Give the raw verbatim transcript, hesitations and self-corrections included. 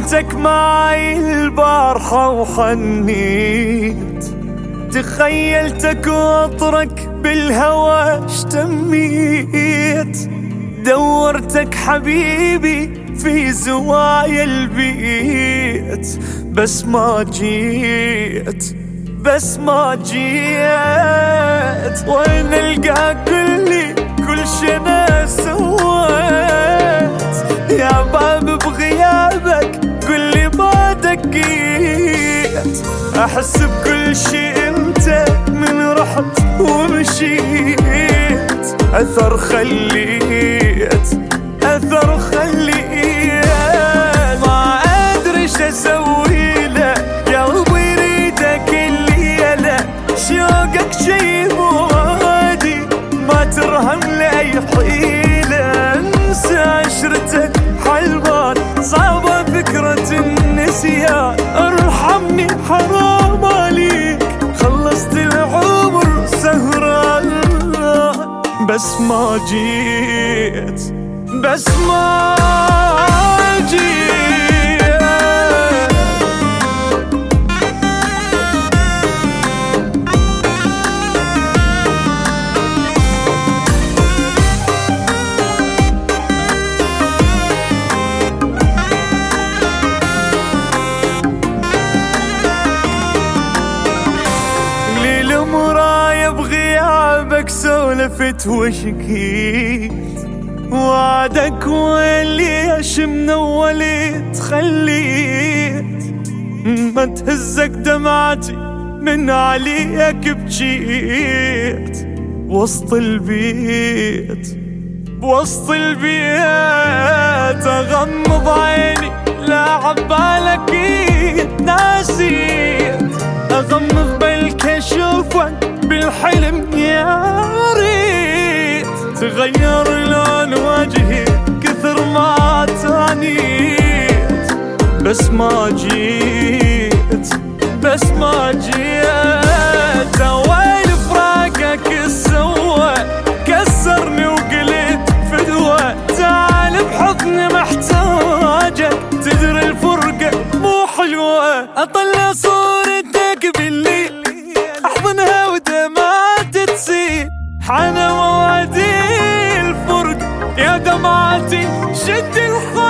قابلتك معي البارحة وحنيت، تخيلتك وأطرك بالهوى اشتميت، دورتك حبيبي في زوايا البيت، بس ما جيت بس ما جيت. وين القاك قلي كل شي انا سويت، يا باب بغيابك قلي ما دقيت، احس بكل شي انت من رحت ومشيت، اثر خليت اثر خليت. ما ادري ايش اسوي له، قلبي يريدك الليله، شوقك شي مو عادي ما ترهم لاي حيله، انسى عشرتك حلوان صعبه فكره النسيان، ارحمني حرام عليك خلصت العمر سهران، بس ما جيت بس ما جيت. ليل مرايا بغيابك سولفت وشكيت، وعدك واللي اشم نوليت خليت، ما تهزك دمعتي من عليك بجيت، وسط البيت وسط البيت اغمض عيني لا عبالك ناسيت، اغمض بالك اشوفك بالحلم يا ريت، تغير لون وجهي كثر ما تانيت، بس ما جيت بس ما جيت. ويل فراقك سوى كسرني وقلت فدوى، تعال بحضني محتاجك، تدري الفرقة مو حلوة، اطلع صورتك بالليل احضنها ودمعات تسيل، حان موعدي الفرق يا دمعتي شد الخ